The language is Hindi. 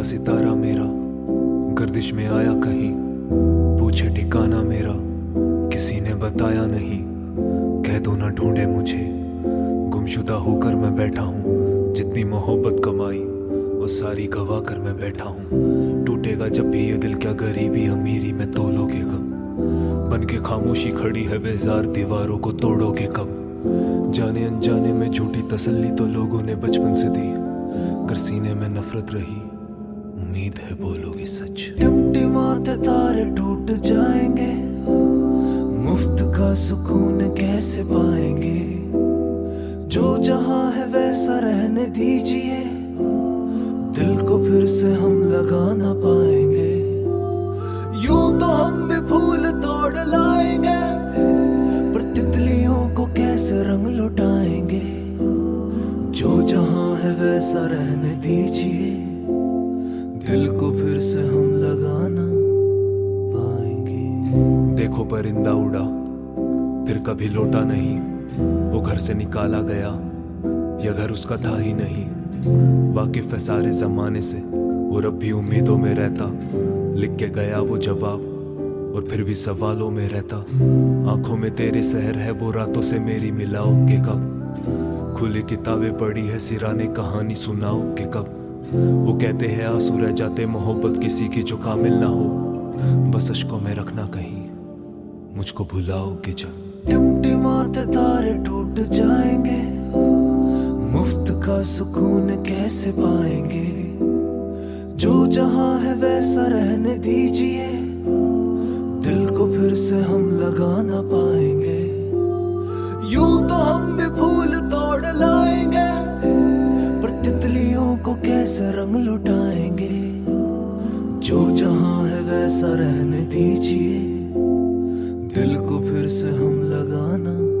सितारा मेरा गर्दिश में आया कहीं, पूछे ठिकाना मेरा किसी ने बताया नहीं। कह दो ना ढूंढे मुझे, गुमशुदा होकर मैं बैठा हूँ। जितनी मोहब्बत कमाई वो सारी गवा कर मैं बैठा हूँ। टूटेगा जब भी ये दिल, क्या गरीबी अमीरी में तोलोगे गम। बन के खामोशी खड़ी है बेजार, दीवारों को तोड़ोगे कब। जाने अनजाने में झूठी तसल्ली तो लोगों ने बचपन से दी, कर सीने में नफरत रही उम्मीद है बोलोगे सच। टिमटिमाते तारे टूट जाएंगे, मुफ्त का सुकून कैसे पाएंगे। जो जहां है वैसा रहने दीजिए, दिल को फिर से हम लगा ना पाएंगे। यूं तो हम भी फूल तोड़ लाएंगे, पर तितलियों को कैसे रंग लुटाएंगे। जो जहां है वैसा रहने दीजिए, दिल को फिर से हम लगाना पाएंगे। देखो परिंदा उड़ा फिर कभी लौटा नहीं, वो घर से निकाला गया या घर उसका था ही नहीं। वाकिफ है सारे जमाने से और अब भी उम्मीदों में रहता, लिख के गया वो जवाब और फिर भी सवालों में रहता। आंखों में तेरे सहर है वो रातों से मेरी मिलाओगे कब। खुली किताबें पढ़ी है सिराने कहानी सुनाओगे कब। वो कहते हैं आंसू रह जाते मोहब्बत किसी की जो कामिल ना हो। बस अश्कों में रखना कहीं मुझको भुलाओगे जब। टिमटिमाते तारे टूट जाएंगे, मुफ्त का सुकून कैसे पाएंगे। जो जहां है वैसा रहने दीजिए, दिल को फिर से हम लगा ना पाएंगे। यूं तो हम भी फूल तोड़ लाएंगे, पर तितलियों को कैसे रंग लुटाएंगे। जो जहां है वैसा रहने दीजिए, दिल को फिर से हम लगाना